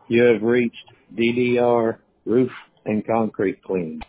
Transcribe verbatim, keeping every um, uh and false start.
You have reached D D R Roof and Concrete Cleaning.